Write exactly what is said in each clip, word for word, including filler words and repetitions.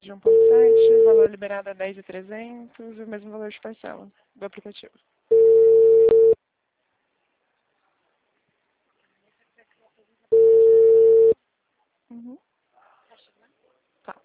de um ponto sete, valor liberado é dez mil e trezentos e o mesmo valor de parcela do aplicativo. Uhum. Tá.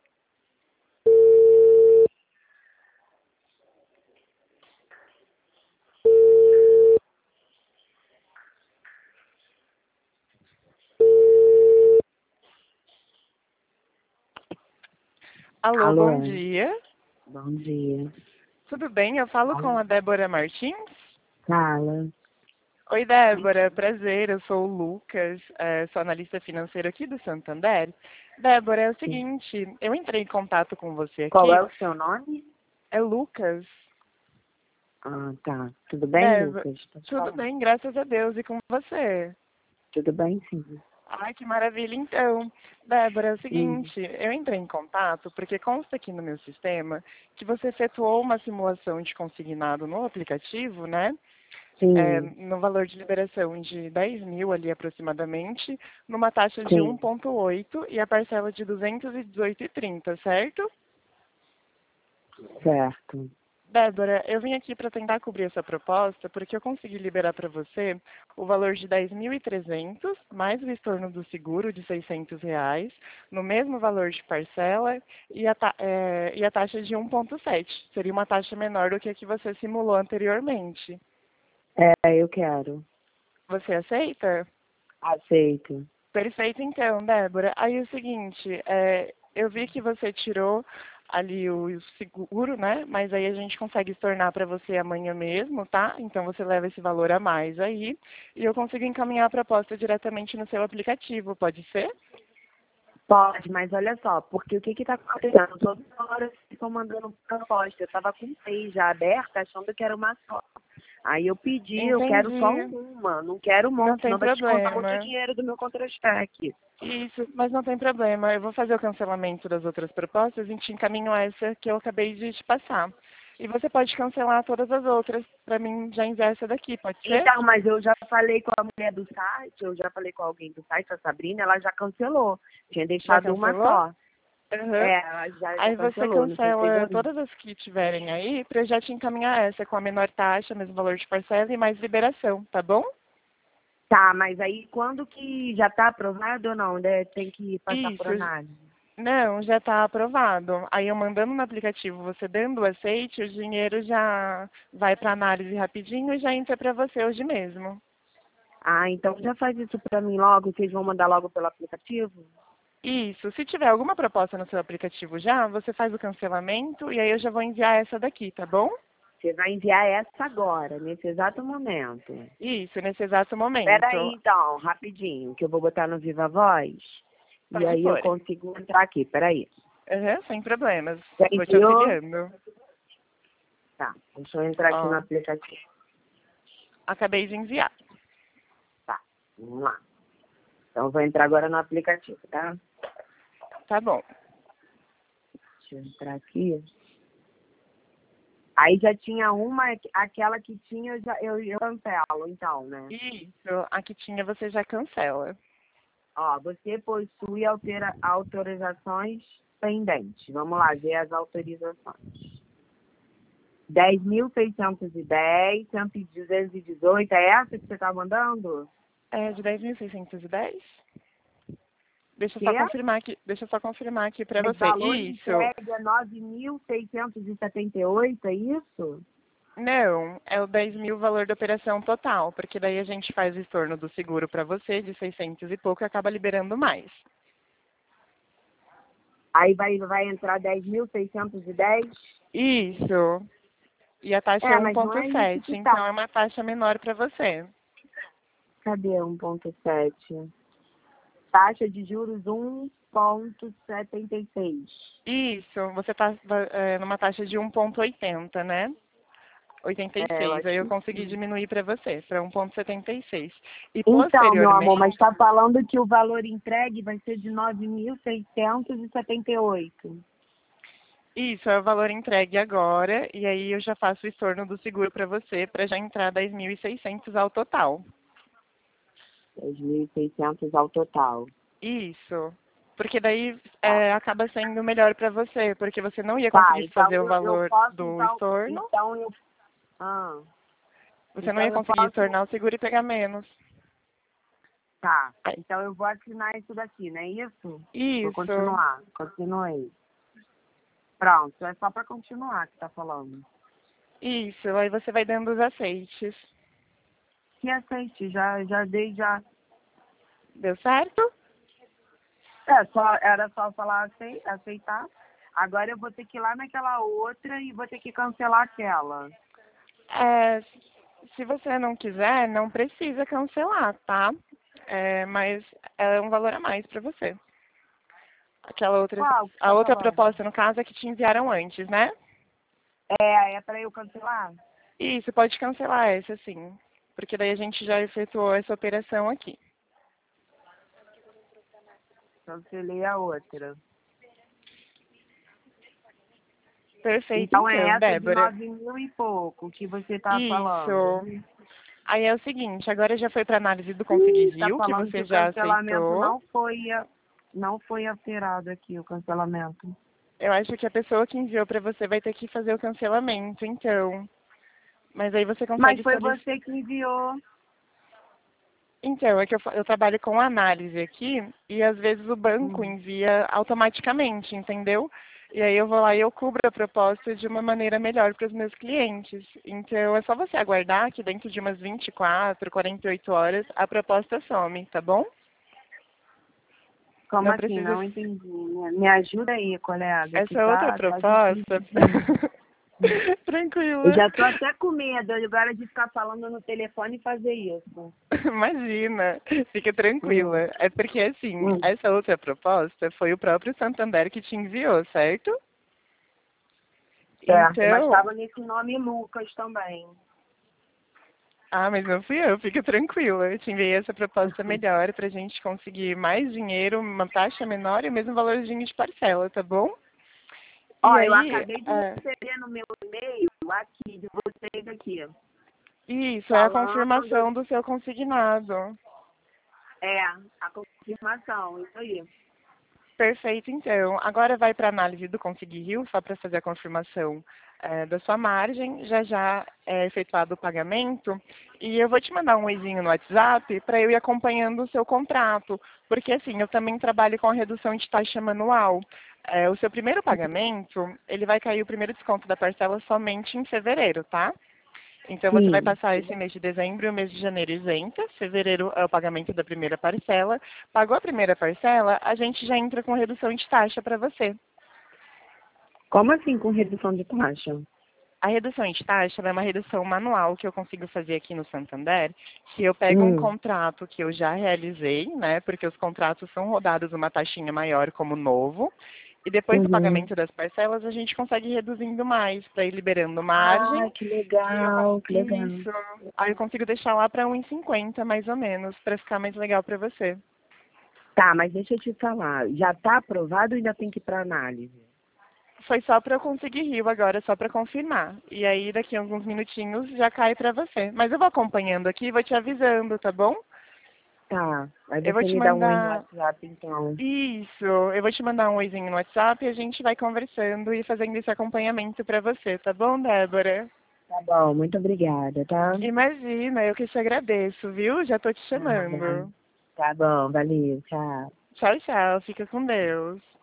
Alô, Alô, bom dia. bom dia. Tudo bem? Eu falo com a Débora Martins. Fala. Oi, Débora. Prazer. Eu sou o Lucas, é, sou analista financeiro aqui do Santander. Débora, é o Sim. seguinte, eu entrei em contato com você Qual é aqui. o seu nome? É Lucas. Ah, tá. Tudo bem, Débora, Lucas? Pode tudo falar. bem, graças a Deus. E com você? Tudo bem, sim. Ai, que maravilha. Então, Débora, é o Hum, seguinte, eu entrei em contato porque consta aqui no meu sistema que você efetuou uma simulação de consignado no aplicativo, né? É, sim, no valor de liberação de dez mil ali aproximadamente, numa taxa de um sim. ponto oito e a parcela de duzentos e dezoito e trinta, certo? Certo. Débora, eu vim aqui para tentar cobrir essa proposta porque eu consegui liberar para você o valor de dez mil e trezentos mais o estorno do seguro de seiscentos reais, no mesmo valor de parcela e a, ta- é, e a taxa de um ponto sete. Seria uma taxa menor do que a que você simulou anteriormente. É, eu quero. Você aceita? Aceito. Perfeito, então, Débora. Aí é o seguinte, é, eu vi que você tirou ali o, o seguro, né? Mas aí a gente consegue estornar para você amanhã mesmo, tá? Então você leva esse valor a mais aí e eu consigo encaminhar a proposta diretamente no seu aplicativo, pode ser? Pode, mas olha só, porque o que que tá acontecendo? Toda hora ficam mandando proposta. Eu tava com três já aberta, achando que era uma só. Aí eu pedi, eu quero só Entendi. uma, não quero um Não monte, tem senão vai descontar muito problema. dinheiro do meu contra-cheque. Isso, mas não tem problema. Eu vou fazer o cancelamento das outras propostas e te encaminho essa que eu acabei de te passar. E você pode cancelar todas as outras para mim já enviar essa daqui, pode ser? Então, mas eu já falei com a mulher do site, eu já falei com alguém do site, a Sabrina, ela já cancelou. Tinha Já deixado uma cancelou? só. Aham. É, ela já, já Aí você cancelou, não sei se cancela pegou não. todas as que tiverem aí para eu já te encaminhar essa com a menor taxa, mesmo valor de parcela e mais liberação, tá bom? Tá, mas aí quando que já tá aprovado ou não? Né? Tem que passar por Isso. análise. Não, já está aprovado. Aí eu mandando no aplicativo, você dando o aceite, o dinheiro já vai para análise rapidinho e já entra para você hoje mesmo. Ah, então já faz isso pra mim logo, vocês vão mandar logo pelo aplicativo? Isso. Se tiver alguma proposta no seu aplicativo já, você faz o cancelamento e aí eu já vou enviar essa daqui, tá bom? Você vai enviar essa agora, nesse exato momento. Isso, nesse exato Espera momento. aí então, rapidinho, que eu vou botar no Viva Voz. E Pode aí eu pôr. consigo entrar aqui, peraí. Aham, sem problemas. Já Vou te enviou? auxiliando. Tá, deixa eu entrar aqui no Ó, aplicativo. acabei de enviar. Tá, vamos lá. Então eu vou entrar agora no aplicativo, tá? Tá bom. Deixa eu entrar aqui. Aí já tinha uma, aquela que tinha, eu, já, eu, eu cancelo, então, né? Isso, a que tinha você já cancela. Ó, você possui altera, autorizações pendentes. Vamos lá ver as autorizações. dez mil seiscentos e dez, duzentos e dezoito, é essa que você tá mandando? É de dez mil seiscentos e dez? Deixa eu Que só é? confirmar aqui, deixa eu só confirmar aqui para Mas você. valor Isso. entregue é nove mil seiscentos e setenta e oito, é isso? Não, é o dez mil valor da operação total, porque daí a gente faz o estorno do seguro para você de seiscentos e pouco e acaba liberando mais. Aí vai, vai entrar dez mil seiscentos e dez? Isso. E a taxa é É, mas não é isso um ponto sete, que tá. então é uma taxa menor para você. Cadê um ponto sete? Taxa de juros um ponto setenta e seis. Isso, você está numa taxa de um ponto oitenta, né? oitenta e É, eu seis. Aí acho eu que consegui sim. diminuir para você, para um ponto setenta e seis. E Então, meu amor, mas posteriormente, está falando que o valor entregue vai ser de nove mil seiscentos e setenta e oito. isso é o valor entregue agora, e aí eu já faço o estorno do seguro para você, para já entrar dez mil e seiscentos ao total. dez mil e seiscentos ao total. Isso. Porque daí Tá. é, acaba sendo melhor para você, porque você não ia Tá, conseguir então fazer o eu, eu valor posso, do então, estorno, então eu, ah, você não então ia eu conseguir posso, tornar o seguro e pegar menos. tá, Aí, então eu vou assinar isso daqui, não é isso? Vou isso, continuar, continuei. Pronto, é só para continuar que tá falando. isso. Aí você vai dando os aceites. Que aceite, já, já dei, já. Deu certo? É, só, era só falar acei- aceitar. Agora eu vou ter que ir lá naquela outra e vou ter que cancelar aquela. É, se você não quiser, não precisa cancelar, tá? É, mas é um valor a mais para você. Aquela outra, Qual que você a tá outra falando? proposta, no caso, é que te enviaram antes, né? É, é para eu cancelar? Isso, pode cancelar essa sim, porque daí a gente já efetuou essa operação aqui. Cancelei a outra. Perfeito, Então é então, essa de Débora. nove mil e pouco que você tá falando. Isso. Aí é o seguinte, agora já foi para análise do Conseguir Ih, tá Rio, que falando que você o já cancelamento aceitou. não foi, a- não foi alterado aqui, o cancelamento. Eu acho que a pessoa que enviou para você vai ter que fazer o cancelamento, então. Mas aí você Mas consegue foi solicitar. você que enviou. Então, é que eu, fa- eu trabalho com análise aqui e às vezes o banco Hum. envia automaticamente, entendeu? E aí eu vou lá e eu cubro a proposta de uma maneira melhor para os meus clientes. Então é só você aguardar que dentro de umas vinte e quatro, quarenta e oito horas a proposta some, tá bom? Como Não assim? precisa. Não entendi. Me me ajuda aí, colega, que Essa outra tá, tá difícil proposta. de... Eu Tranquila. já tô até com medo agora de ficar falando no telefone e fazer isso. Imagina, fica Hum, tranquila. É porque assim, hum. essa outra proposta foi o próprio Santander que te enviou, certo? Certo, mas Então, estava nesse nome Lucas também. ah, mas não fui eu, fica tranquila. Eu te enviei essa proposta melhor pra gente conseguir mais dinheiro, uma taxa menor e o mesmo valorzinho de parcela, tá bom? E Ó, eu aí, acabei de é, receber no meu e-mail aqui, de vocês aqui, isso é a falando, confirmação do seu consignado. é, a confirmação, isso aí. Perfeito, então. Agora vai para a análise do Conseguir Rio, só para fazer a confirmação eh, da sua margem. Já já é efetuado o pagamento. E eu vou te mandar um oizinho no WhatsApp para eu ir acompanhando o seu contrato. Porque assim, eu também trabalho com a redução de taxa manual. Eh, o seu primeiro pagamento, ele vai cair o primeiro desconto da parcela somente em fevereiro, tá? Então você vai Sim. passar esse mês de dezembro e o mês de janeiro isenta. Fevereiro é o pagamento da primeira parcela. Pagou a primeira parcela, a gente já entra com redução de taxa para você. Como assim com redução de taxa? A redução de taxa ela é uma redução manual que eu consigo fazer aqui no Santander, que eu pego um Hum, contrato que eu já realizei, né? Porque os contratos são rodados uma taxinha maior como novo. E depois do uhum. pagamento das parcelas, a gente consegue ir reduzindo mais, para ir liberando margem. Ah, que E eu, con- legal, que legal. isso. Aí eu consigo deixar lá para um e cinquenta mais ou menos, para ficar mais legal para você. Tá, mas deixa eu te falar, já tá aprovado ou ainda tem que ir pra análise? Foi só para eu conseguir rio agora, só para confirmar. E aí daqui a alguns minutinhos já cai para você. Mas eu vou acompanhando aqui e vou te avisando, tá bom? Tá, aí Eu vou você te me dá um oi no mandar. WhatsApp então. Isso, eu vou te mandar um oizinho no WhatsApp e a gente vai conversando e fazendo esse acompanhamento para você, tá bom, Débora? Tá bom, muito obrigada, tá? Imagina, eu que te agradeço, viu? Já tô te Nada. chamando. Tá bom, valeu, tchau. Tchau, tchau. Fica com Deus.